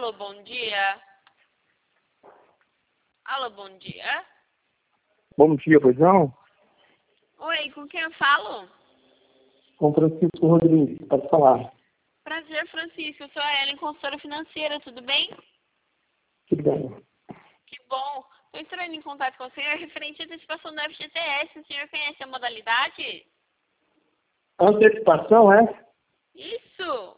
Alô, bom dia. Alô, bom dia. Bom dia, pois não? Oi, com quem eu falo? Com Francisco Rodrigues, pode falar. Prazer, Francisco. Eu sou a Ellen, consultora financeira, tudo bem? Tudo bem. Que bom. Estou entrando em contato com o senhor referente à antecipação do FGTS. O senhor conhece a modalidade? Antecipação, é? Isso.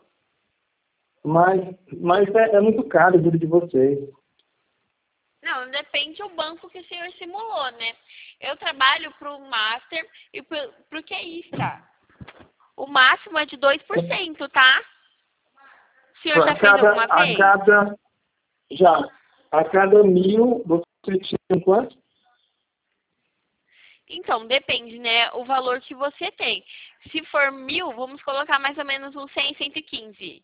Mas é muito caro o juro de vocês. Não, depende do banco que o senhor simulou, né? Eu trabalho para o Master e para o QIsta. O máximo é de 2%, tá? O senhor já fez alguma vez? A cada 1.000, você tinha quanto? Então, depende, né? O valor que você tem. Se for 1.000, vamos colocar mais ou menos uns 100, 115.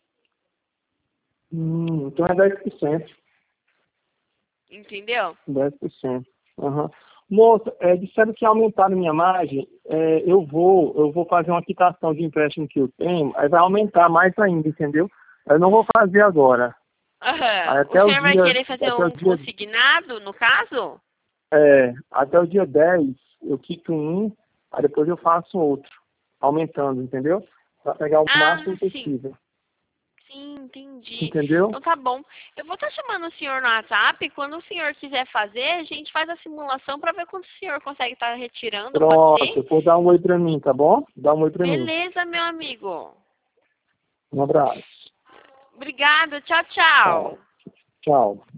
Então é 10%. Entendeu? 10%. Uhum. Moça, disseram que aumentaram minha margem. Eu vou fazer uma quitação de empréstimo que eu tenho, aí vai aumentar mais ainda, entendeu? Eu não vou fazer agora. Aham. O Até senhor vai querer fazer um consignado, no caso? Até o dia 10 eu quito um, aí depois eu faço outro, aumentando, entendeu? Para pegar o máximo possível. Sim, entendi. Entendeu? Então tá bom. Eu vou estar chamando o senhor no WhatsApp. Quando o senhor quiser fazer, a gente faz a simulação para ver quanto o senhor consegue estar retirando. Pronto, vou dar um oi pra mim, tá bom? Dá um oi pra mim. Beleza, meu amigo. Um abraço. Obrigada. Tchau, tchau. Tchau.